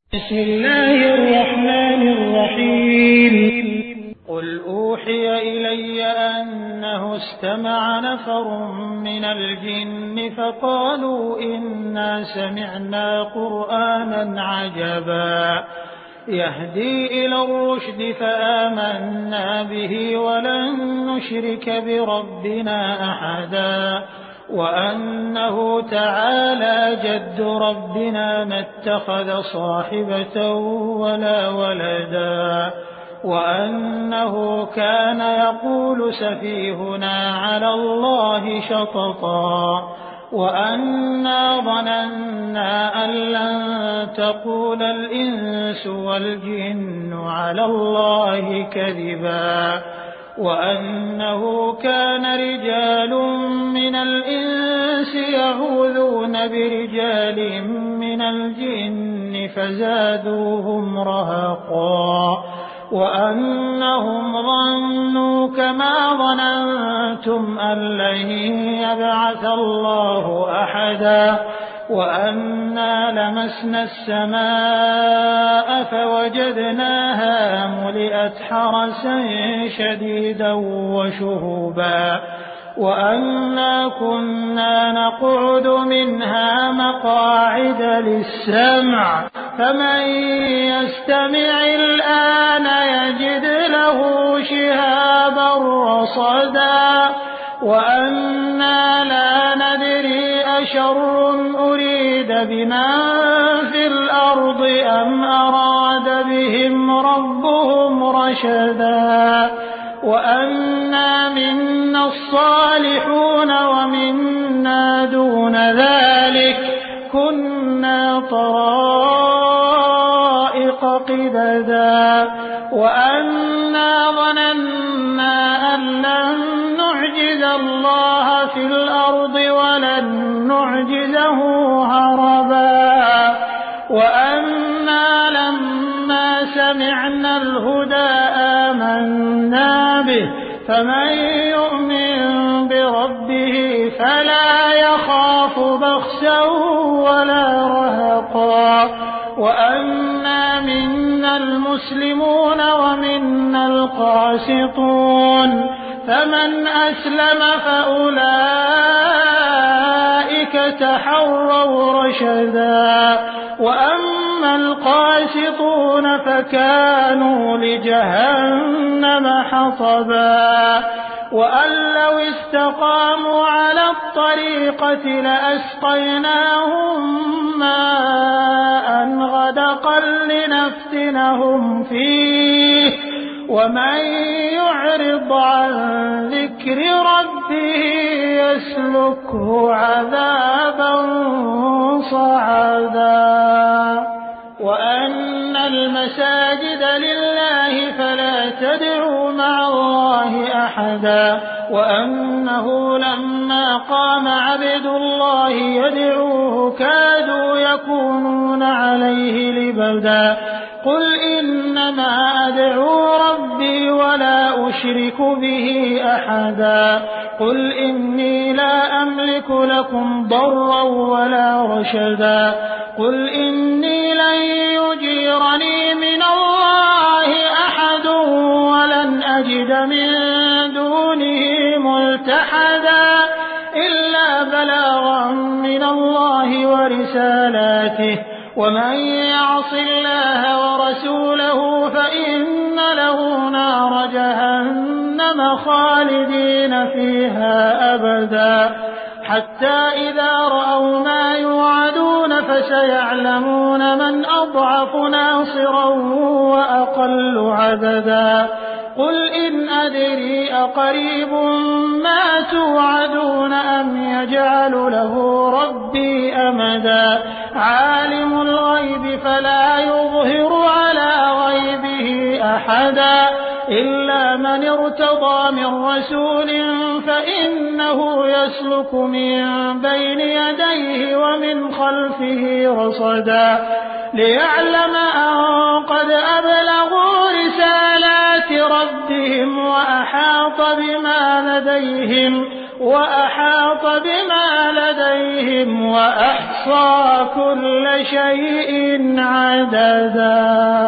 بسم الله الرحمن الرحيم. قل أوحي إلي أنه استمع نفر من الجن فقالوا إنا سمعنا قرآنا عجبا يهدي إلى الرشد فآمنا به ولن نشرك بربنا أحدا وأنه تعالى جد ربنا ما اتخذ صاحبة ولا ولدا وأنه كان يقول سفيهنا على الله شططا وأنا ظننا أن لن تقول الإنس والجن على الله كذبا وأنه كان رجال من الإنس يعوذون برجال من الجن فزادوهم رهقا وأنهم ظنوا كما ظننتم أن لن يبعث الله أحدا وأنا لمسنا السماء فوجدناها ملئت حرسا شديدا وشهبا وأنا كنا نقعد منها مقاعد للسمع فمن يستمع الآن يجد له شهابا رصدا وأنا لا ندري أشر أريد بمن في الأرض أم أراد بهم ربهم رشدا وأنا منا الصالحون ومنا دون ذلك كنا طرائق قددا وأنا ظننا أن لن نعجز الله في الأرض ولن نعجزه هربا وأنا لما سمعنا الهدى آمنا به فمن يؤمن بربه فلا يخاف بخسا ولا رهقا وأنا منا المسلمون ومنا القاسطون فمن أسلم فأولئك تحروا رشدا وأما القاسطون فكانوا لجهنم حطبا وأن لو استقاموا على الطريقة لأسقيناهم ماء غدقا لنفتنهم فيه ومن يعرض عن ذكر ربه يسلكه عذابا صعدا وأن المساجد لله فلا تدعوا مع الله أحدا وأنه لما قام عبد الله يدعوه كادوا يكونون عليه لبدا قل إنما أدعو ربي ولا أشرك به أحدا قل إني لا أملك لكم ضرا ولا رشدا قل إني لن يجيرني من الله أحد ولن أجد من دونه ملتحدا إلا بلاغا من الله ورسالاته ومن يعص الله ورسوله فإن له نار جهنم خالدين فيها أبدا حتى إذا رأوا ما يوعدون فسيعلمون من أضعف ناصرا وأقل عددا قل إن أدري أقريب ما توعدون أم يجعل له ربي أمدا عالم الغيب فلا يظهر على غيبه أحدا إلا من ارتضى من رسول فإنه يسلك من بين يديه ومن خلفه رصدا ليعلم أن قد أبلغوا رسالات ربهم وأحاط بما لديهم وأحاط بما لديهم وأحصى كل شيء عددا.